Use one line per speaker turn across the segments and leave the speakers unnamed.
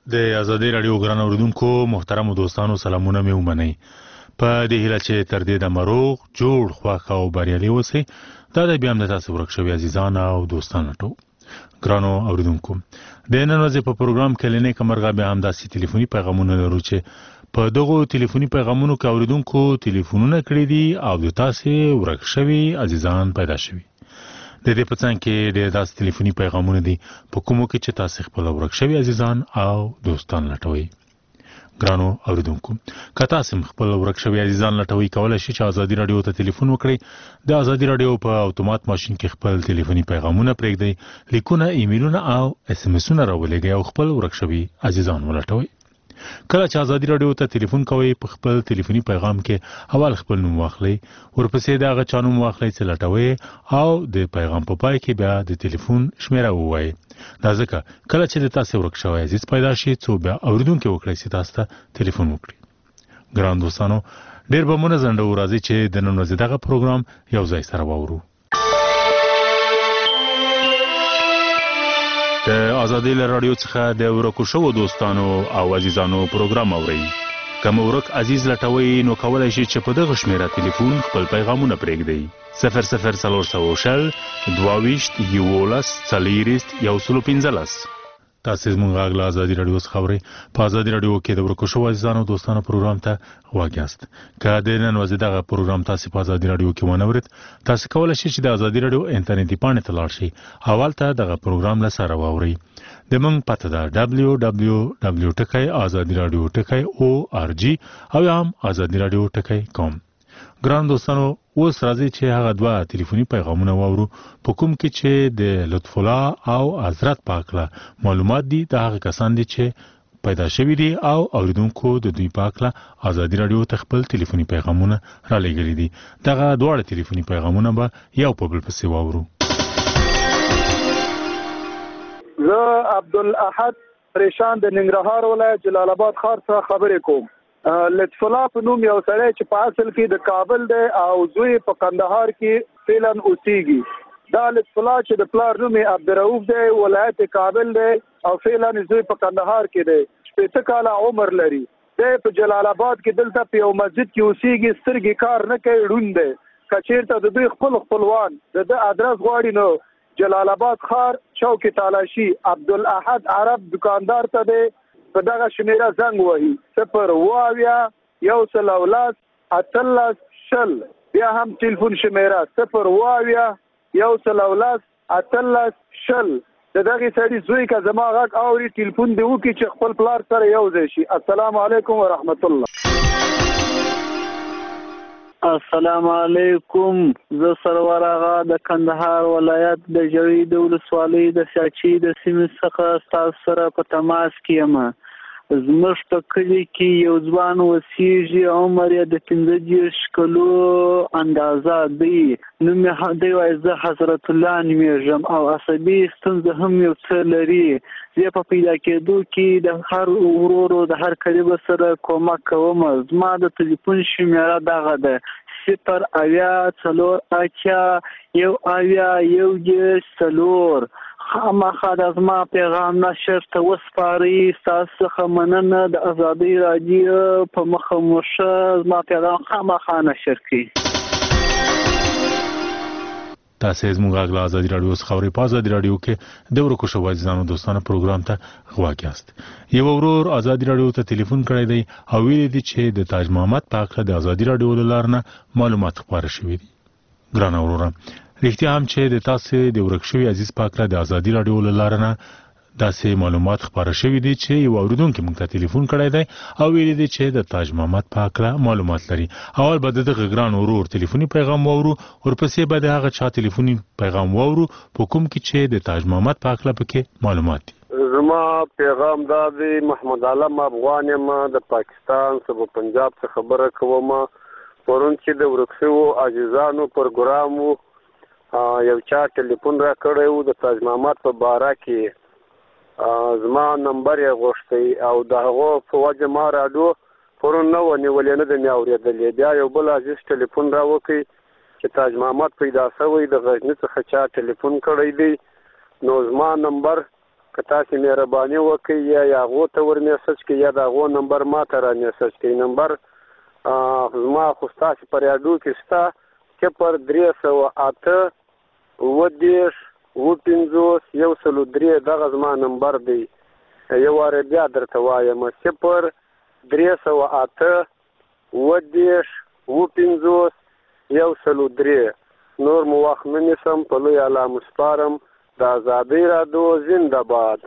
د ازادي رادیو ګران اوریدونکو محترم دوستانو سلامونه مې ومنئ. په دې هیله چې تر دې د مروغ جوړ خوښ او بریالي اوسئ. دا د بیا هم د تاسو ورک شوي عزیزان او دوستان ټول ګرانو اوریدونکو، د نن ورځې په پروګرام کې لنې کمرغه بیا هم داسې ټلیفوني پیغامونه لرو چې په دغه ټلیفوني پیغامونو کې اوریدونکو ټلیفونونه کړی دي او د تاسو ورک شوي عزیزان پیدا شوي. د دې په څنګ کې د داسې ټلیفوني پیغامونه دي په کومو کې چې تاسو خپل ورک شوي عزیزان او دوستان لټوي. ګرانو اوریدونکو، که تاسو خپل ورک شوي عزیزان لټوي، کولای شئ چې ازادي رادیو ته ټلیفون وکړئ. د ازادي رادیو په اتومات ماشين کې خپل ټلیفوني پیغامونه پرېږدئ، لیکونه، ایمیلونه او اس ام اسونه راولېږئ او خپل ورک شوي عزیزان ولټوي. کله چې ازادي رادیو ته ټلیفون کوئ، په خپل ټلیفوني پیغام کې اول خپل نوم واخلئ، ورپسې د هغه چا نوم واخلئ چې لټوي او د پیغام په پای کې بیا د ټلیفون شمیره ووایئ. دا ځکه کله چې د تاسو ورک شوی عزیز پیدا شي، څو بیا اوریدونکو وکړئ چې تاسو ته ټلیفون وکړي. ګران دوستانو، ډېر به مونږ زنده ورځي چې د نن ورځې دغه پروګرام یو ځای سره واورو. د ازادي رادیو څخه د ورکو شوو دوستانو او عزیزانو پروګرام اورئ. کوم ورک عزیز لټوي نو کولای شي چې په دغه شمیره ټلیفون خپل پیغامونه پرېږدئ. 0040 22 11 40 115. تاسو زموږ غږ له ازادي رادیو څخه اورئ. په ازادي رادیو کې د ورکو شوو عزیزانو دوستانو پروګرام ته غوږ یاست. که د نن ورځې دغه پروګرام تاسو په ازادي رادیو کې ونه اورئ، تاسو کولای شئ چې د ازادي رادیو انټرنیټي پاڼې ته لاړ شئ او هلته دغه پروګرام له سره واورئ. د موږ پته ده www.azadiradio.org او هم azadiradio.com. ګران دوستانو، اوس راځي چې هغه دوه ټلیفوني پیغامونه واورو په کوم کې چې د لطف الله او حضرت پاک له معلومات دي. د هغه کسان دي چې پیدا شوي دي او اوریدونکو د دوی پاک له ازادي رادیو ته خپل ټلیفوني پیغامونه را لېږلي دي. دغه دواړه ټلیفوني پیغامونه به یو په بل پسې واورو.
زه عبدالاحد پریشان د ننګرهار ولایت جلال آباد ښار څخه خبرې کوم. لطف الله په نوم یو سړی چې په اصل کې د کابل دی او زوی په کندهار کې فعلا اوسېږي. دا لطف الله چې د پلار نوم یې عبدالرؤف دی، ولایت کابل دی او فعلا زوی په کندهار کې دی. 60 کاله عمر لري. دی په جلال آباد کې دلته په یو مسجد کې اوسېږي، سترګې کار نه کوي، ړوند دی. که چېرته د دوی خپلوان د ده ادرس غواړي نو جلال آباد ښار چوک تالاشي عبدالاحد عرب دکاندار ته دی په دغه شمیره زنګ وهي 0 11 18 بیا هم ټلیفون شمیره 0 11 18 د دغه سړي زوی که زما غږ اوري ټلیفون دی وکړي چې خپل پلار سره یو ځای شي. السلام علیکم ورحمت الله.
السلام علیکم. زه سرور آغا د کندهار ولایت د جوی د ولسوالۍ د سیاچي د سیمې څخه تاسو سره په تماس کې یم. زموږ په کلي کې یو ځوان اوسېږي، عمر یې د 15 کلو اندازه دی. نوم یې دی وایي زه حضرت الله نومېږم او عصبي ستونزه هم یو څه لري. زه په پیدا کېدو کې د هر ورورو د هر کلیبه سره کومک کوم. زما د ټلیفون شمیره دغه ده 0 4 1 خامخا د زما پیغام نشر ته وسپارئ. ستاسو څخه مننه. د ازادي رادیو په مخه مو ښه زما پیغام خامخا نشر کړئ.
تاسو زموږ غږ له ازادي رادیو څخه اورئ. په ازادي رادیو کې د ورکو شوو عزیزانو دوستانو پروګرام ته غوږ یاست. یو ورور ازادي رادیو ته ټلیفون کړی دی او ویلي دي چې د تاج محمد په اړه د ازادي رادیو له لارې نه معلومات خپاره شوي دي. ګرانه وروره، رښتیا هم چې د تاسو د ورک شوي عزیز پاک له د ازادي رادیو له لارې نه داسې معلومات خپاره شوي دي چې یو اوریدونکي موږ ته ټلیفون کړی دی او ویلي دي چې د تاج محمد پاک له معلومات لري. اول به دغه ګران ورور ټلیفوني پیغام واورو، ورپسې به د هغه چا ټلیفوني پیغام واورو په کوم کې چې د تاج محمد پاک له پکې معلومات دي.
زما پیغام دا دی، محمد علم افغان یم، د پاکستان صوبه پنجاب څخه خبره کوم. پرون چې د ورک شوو عزیزانو پروګرام یو چا ټلیفون را کړی و د تاج محمد په باره کې، زما نمبر یې غوښتی او د هغو په وجه ما راډیو پرون نه و نیولې، نه ده مې اورېدلې. بیا یو بل عزیز ټلیفون را وکړي چې تاج محمد پیدا شوی د غزني څخه چا ټلیفون کړی دی، نو زما نمبر که تاسې مهرباني وکړئ یا هغو ته ور میسج کړئ یا د هغو نمبر ما ته را میسج کړئ. نمبر زما خو ستاسې پر یادو کې شته 0308 9 دغه زما نمبر دی. یو واره بیا درته وایم 0308 9 نور مو وخت نه نیسم، په لوی الله مو سپارم. د ازادۍ راډیو زنده باد.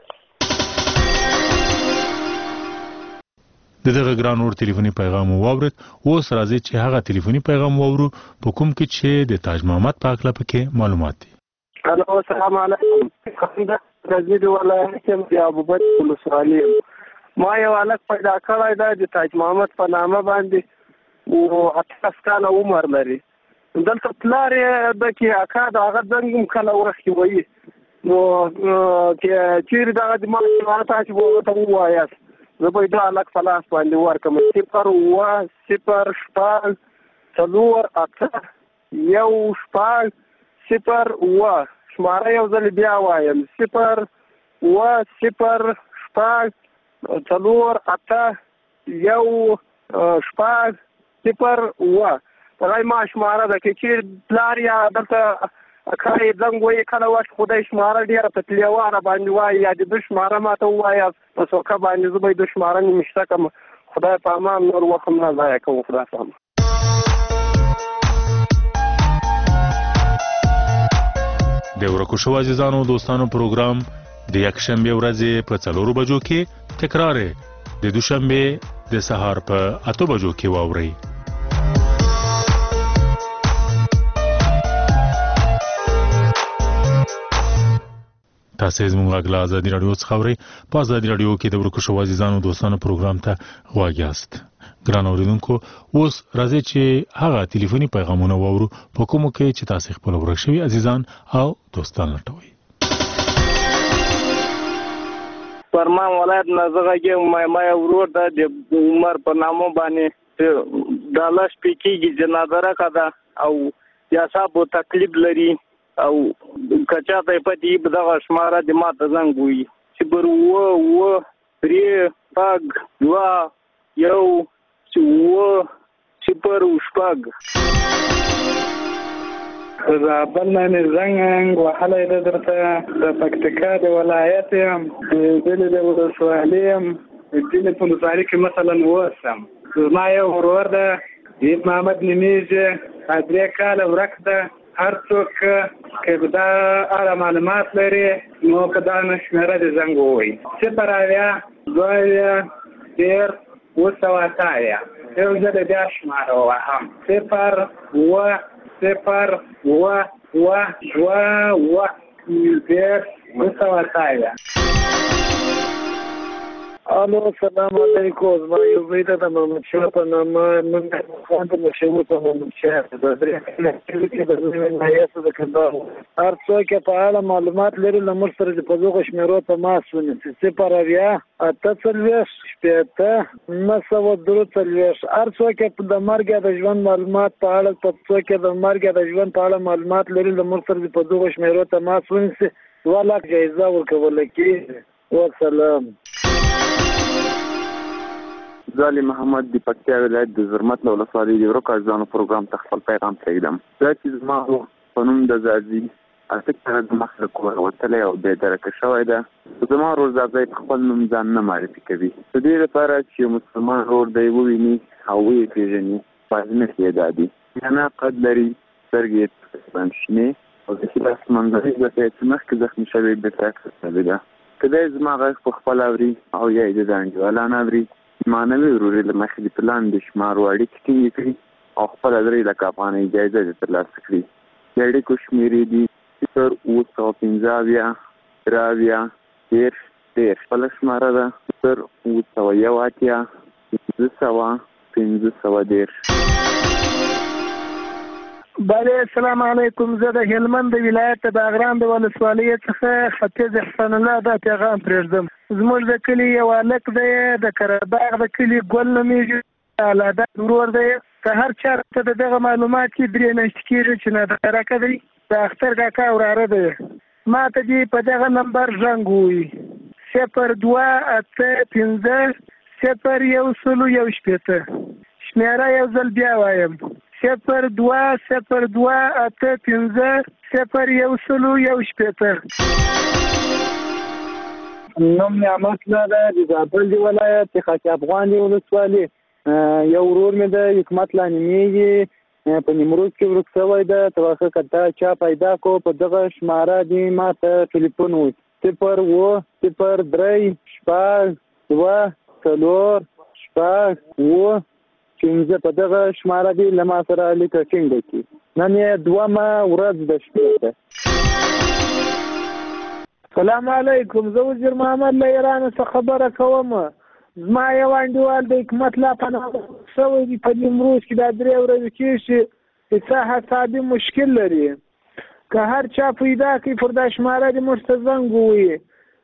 د دغه ګران اور ټلیفوني پیغام واورید. اوس راځي چې هغه ټلیفوني پیغام واورو په کوم کې چې د تاج محمد په اړه پکې معلومات دي.
الو السلام علیکم. د ولایت کې ابوبکر ولسوالي ما یو الک پیدا کړی دا د تاج محمد په نامه باندې او 18 کاله عمر لري. دلته پلار د کې اکا د هغه څنګه کله ورخي وایي نو چې چیرې دا د ما تاسو وو ته وایاست زه به دا الک فلاس باندې ورکم 0 شماره یو ځل بیا وایم 0 راي ما شماره ده کې چې پلار یا دلته اکای زنګ وایي کله واش خدای شماره ډیره په تلیواره باندې وایي یا د شماره ماته وایي په څوکه باندې زه به د شماره نمشته کوم. خدای په امان نور وخت نه ضایع کوم. خدای په امان.
د ورکو شو عزیزانو دوستانو پروګرام د یکشنبه ورځې په 4 بجو کې تکرار د دوشنبه د سهار په 8 بجو کې واوري. تاسو زموږ غلا ازادي رادیو څخه اورئ. په ازادي رادیو کې د ورکو شو عزیزانو دوستانو پروګرام ته غواړئ یاست. ګران اوریدونکو اوس راځي چې هغه ټلیفوني پیغامونه واورو په کومو کې چې تاسو خپل ورک شوی عزیزان او دوستان لټوي.
فرمان ولایت نزغه کې ما ورور د عمر په نامو باندې دالاش پکېږي جنازه کده او یا صاحب تکلیف لري او کچا ته پتی دغه شماره د ماته زنګ وي چې بر و 3 پاګ 2 0 شپږ
بل نه زنګ وحاله درته د پکتیکا د ولایت یم د ولسوالۍ یم د ولسوالۍ کې مثلا وسم ما یو ورور ده محمد نمیزه 3 کاله ورک ده. هر څوک که دا اړه معلومات لري نو په دا نشمره د زنګ ووایي 0 یو ځل بیا شماره وهم 0 الو السلام علیکم. ما یو ویډیو د محمد شاه په نامه من خان د مشهور په محمد شاه د درې کې د نایاسه د کندهار هر څوک په اړه معلومات لري لمر سره د پزوغ شمیرو په ماسونه 0 اتصلوش شپته مسو دروتلوش هر څوک د مرګ د ژوند معلومات په اړه په څوک د مرګ د ژوند په اړه معلومات لري لمر سره د پزوغ شمیرو په ماسونه ولا جایزه ورکول کیږي. والسلام.
زالي محمد د پکتیا ولایت د زرمت ولسوالۍ د ورکو ځانو پروګرام ته خپل پیغام پرېږدم. دا چې زما قانون د زازي اته د مخه کول وتلې او د درکه شوې ده زما روز ځای خپل نوم ځان نه معرفي کوي. د دې لپاره چې مسلمان ور دی وویني او وی پیژني پازنه کې دادي نه قد لري سرګې باندې او د خلاص منځري د تمخ کې زخمی شوی به تاکید ده. کله زما غږ په خپل اوري او یا د ځانګړي ولا نه اوري مانوي وروري له مخې د پلان د شمار وړي کې کړی او خپل درې لکه افغانۍ جایزه ترلاسه کړي. یړې کو شمیرې دي 0 راویا ډیر خپل شماره ده 0
بله السلام علیکم. زه د هلمند ولایت د باغران د ولسوالۍ څخه ختیځ احسان الله دا پیغام پرېږدم. زموږ د کلي یو هلک دی د کرباغ د کلي ګل نومیږي الاده ورور دی که هر چا ته دغه معلومات کې 3 میاشتې کېږي چې نه درکه دی د اختر کاکا وراره دی ما ته دې په دغه نمبر زنګ ووایي 02850101 شمیره یو ځل بیا وایم 02850101
نوم نعمت الله ده د زابل دی ولایت د خاک افغان دی ولسوالي یو ورور مې د حکمت لانیمیږي په نیمروز کې ورک شوی ده توخه کته چا پیدا کو په دغه شماره دی ما ته ټلیفون و 0 03 شپږ 2 4 شپږ 5 په دغه شماره دی لما سره لیکه څنګه کی نن یې دومره ورځ د شپې ده.
السلام علیکم زه وزیر محمد له ایران څخه خبره کوم. زما یو انډیوال د حکمت لا پناه شوی دی په نیمروز کې دا 3 ورځې کېږي چې حسابي مشکل لري که هر چا پیدا کړي پر دا شماره دې موږ ته زنګ ووایي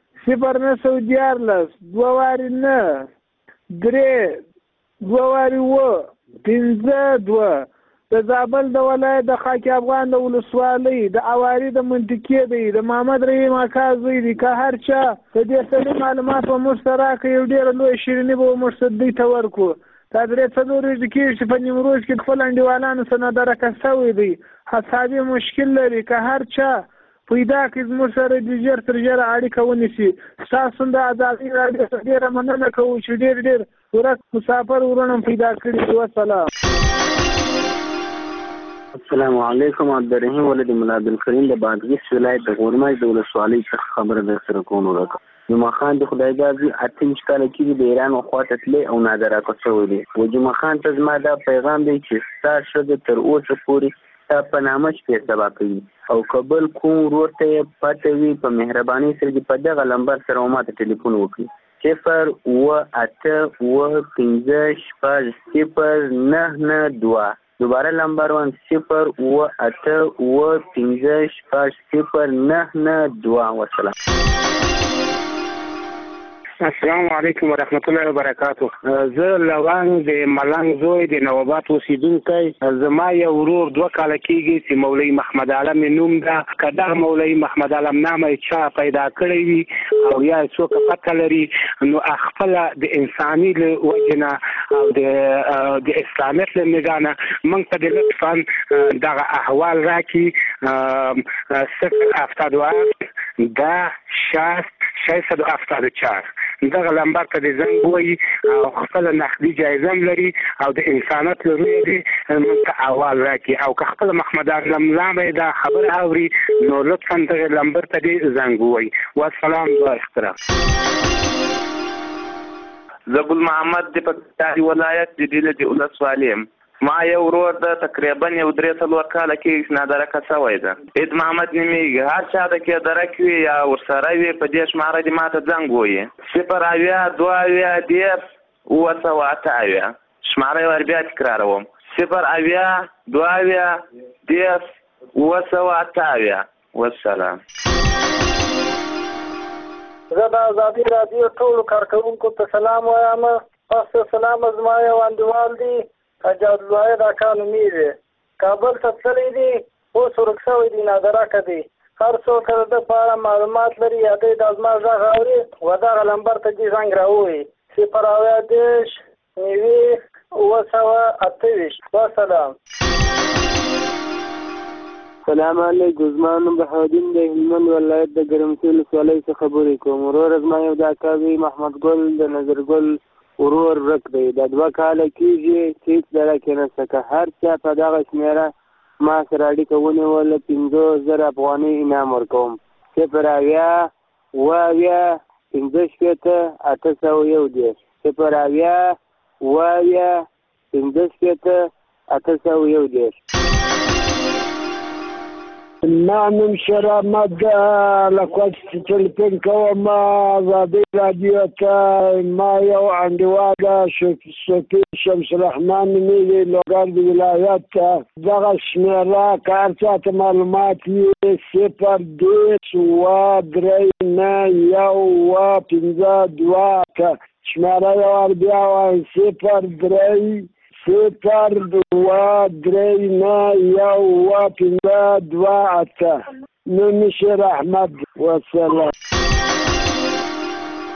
0914 2 وارې 9 3 2 وارې 5 2 د زابل د ولایت د خاک افغان د ولسوالۍ د اواري د منطقې دی د محمد رحیم اکا زوی دی که هر چا د دې سړي معلومات به موږ ته راکړي یو ډېره لویه شیریني به موږ ته دوی ته ورکړو. دا 3 ورځې کېږي چې په نیمروز کې خپل انډیوالانو سره نادرکه شوی دی حسابي مشکل لري که هر چا پیدا کړي زموږ سره د ژر تر ژره اړیکه ونیسي. ستاسو د ازادۍ راډیو څخه ډېره مننه کوو چې ډېر ورک مسافر ورونه پیدا کړي. والسلام.
السلام علیکم عبدالرحیم ولد مولا عبدالکریم د بادغیس ولایت د غورمای د ولسوالۍ څخه خبره در سره کوم وکړه. جمعه خان د خدای ګازي 28 کاله کې د ایران خواته تللی او نادرکه شوی دی. و جمعه خان ته زما دا پیغام دی چې ستا ښځه تر اوسه پورې ستا په نامه شپې سبا کوي او قبل کوم ورور ته یې پته وي په مهربانۍ سره دې په دغه لمبر سره ماته ټلیفون وکړي 0 دوباره لمبر 1 0 والسلام.
السلام علیکم ورحمت الله وبرکاتہ. زه لوان د ملنګ زوی د نوبات اوسیدونکی. زما یو ورور 2 کاله کېږي چې مولوي محمد عالم نوم ده. که دا مولوي محمد عالم نامه چا پیدا کړی وي او یا څوک پته لري نو خپله د انساني له وجې نه او د اسلامیت له نګاه نه موږ ته د لطفا دغه احوال راکړي 078 دغه لمبر ته د زنګ وایي او خپل نقدي جایزه لري او د انسانیت له رویې دې موږ ته احوال راکړي او که خپل محمد عالم نامه دا خبره اوري نو لطفا دغه لمبر ته دې زنګ ووایي. والسلام و احترام.
زبل محمد د پکتیا ولایت د ډیله د ولسوالۍ ما یو ورور د تقریبا یو 3 کاله کې نادرکه شوی ده. عید محمد نومیږي. هر چا د کې درک وي یا ورسره وي په دې شماره دې ماته زنګ ووایي 0 شماره یې بیا تکراروم 0 والسلام.
زه د ازادي راډیو ټولو کارکوونکو ته سلام وایم. تاسو سلام زما یو انډیوال دی حجات الله دا کانو میږي کابل ته تللی دی اوس ورک شوی دی نادرکه دی. هر څوک د په اړه معلومات لري یا د زما غږ اوري و دغه لمبر ته دې زنګ راووایي 0 والسلام.
سلام علیکم. زما نوم بهاودین د هلمند ولایت د ګرمسیر ولسوالۍ څخه خبرې کوم. ورور زما یو د اکا زوی محمد ګل د نظر ګل ورور ورک دی. د 2 کاله کېږي چې هېڅ درک یې نشته. که هر چا په دغه شمېره ما سره اړیکه ونیوله 50,000 افغانۍ انعام ورکوم 0 811
ما نوم شرامد لکوچ تلپین کوم ازادي رادیو ته ما یو انډیوال شفیع شمس الرحمن نومیږي لوګر د ولایت دغه شمېره که هر چا ته معلومات وي 0 شمېره یې وربیا وایم 0 نوم شیر احمد. والسلام.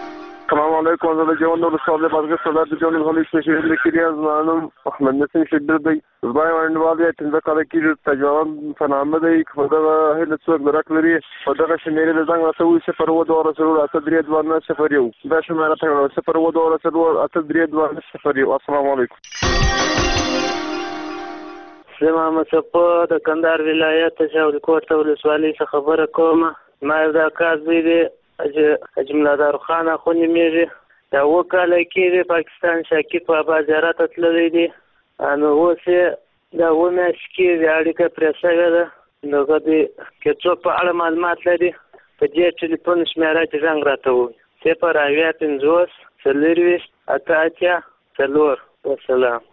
السلام علیکم زه د جوان ولسوالۍ بازګر صدر د جوان ولسوالۍ شهید لیکلي زمانم احمد نسیم شدر دی زبای وانډوال یې تنده کله کې تجوان فنامه دی په دغه هله څوک درک لري په دغه شمیرې د زنګ رسوي 0 2 دا شمیره ته 0 2 السلام علیکم
زه محمد صفو د کندهار ولایت شاول کوټ ولسوالۍ څخه خبره کوم ما دا کار دی اجملادار خان خو نیمېږي دا وکاله کې پاکستان شاکر بابا زیارت تللی دی نو اوس دا ومیاشت کې د اړیکه پرې شوې ده نو که څوک په اړه معلومات لري په دې ټلیفون شمیره کې زنګ راته ووایي 0 والسلام.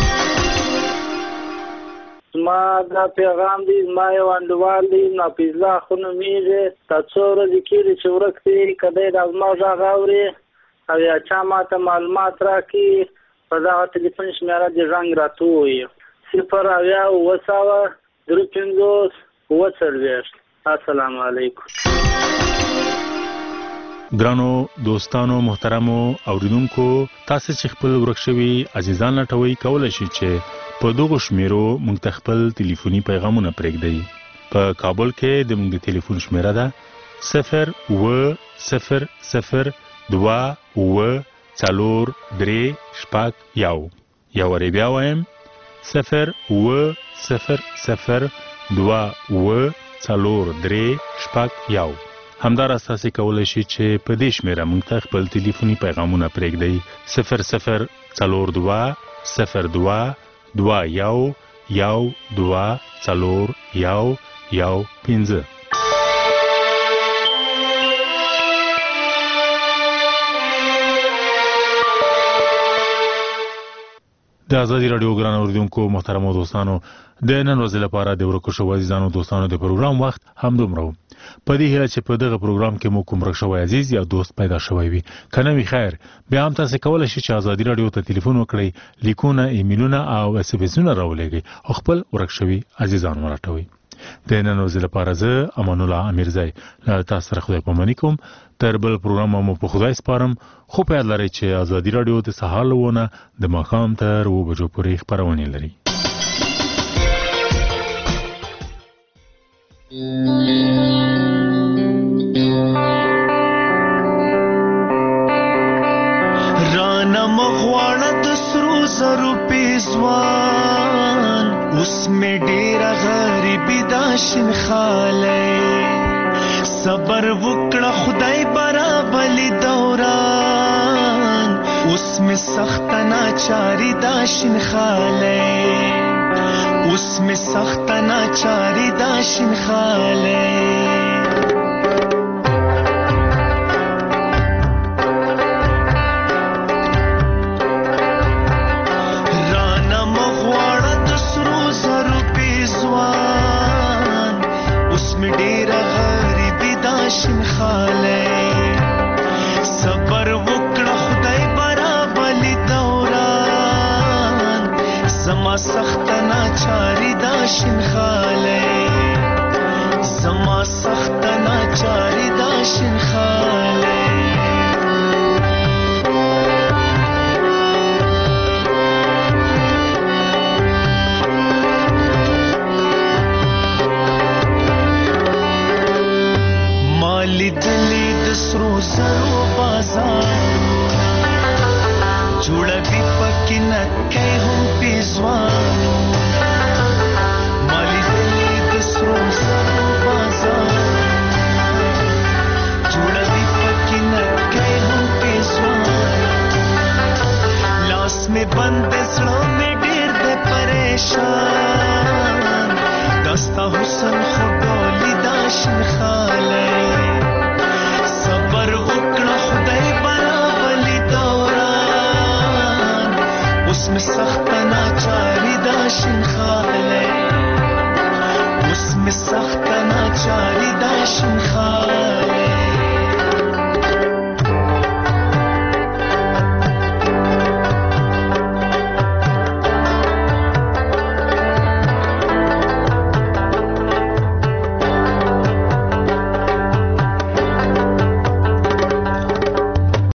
ما دا پیغام دی ما یو انډوال دی ناپیزلا خو نومیږي تا څو ورځې کېږي چې ورک دی کدی د زما غږ اوري او یا چا ماته معلومات راکړي په دغه ټلیفون شمیره دې زنګ راته ووایي 0 السلام علیکم.
ګرانو دوستانو محترمو اوریدونکو تاسو چې خپل ورک شوي عزیزان لټوي کولای شئ چې په دغه شمیرو موږ خپل ټلیفوني پیغامونه پرېږدئ. په کابل کې د موږ ټلیفون شمیره ده 0 یا ور بیا وایم 0 همدار اساسي کولای شي چې په دې شمیره موږ خپل ټلیفوني پیغامونه پرېږدئ 0 د ازادي رادیو ګران اوریدونکو محترمو دوستانو د نن ورځې لپاره د ورکو شو عزیزانو دوستانو د پروګرام وخت هم دومره په دې هیله چې په دغه پروګرام کې مو کوم رښتوي عزیز یا دوست پیدا شوی وي کنه وی خیر بیا هم تاسو کولای شئ چې ازادي رادیو ته ټلیفون وکړئ لیکونه ایمیلونه او اس ام اسونه راولېږئ او خپل ورکشوي عزیزان ورټوي د نن ورځې لپاره زه امان الله امیرزای تاسو سره خدای پاماني کوم تر بل پروګرام مو په خدای سپارم خو په یاد لرئ چې ازادي رادیو د سهار لونه د ماښام تر 2 بجو پورې خبرونه لري.
رانا مغواړه د سرو زرو پیزوان اوس می ډیره غریبی دا شین خاله صبر وکړه خدای برابر دوران اوس می سخت ناچاری دا شین خاله اوس می سخت ناچاری دا شین خاله صبر وکړه خدای برابر دوران زما سخت ناچاری دا شین خاله زما سخت ناچاری دا شین خاله مالی دلی دسرو زرو بازارونه جوړوي پکې نکای هم پیزوانونه مالی دلی دسرو زرو بازارونه جوړوي پکې نکای هم پیزوانونه لاس می بند سړو می ډیر د پریشان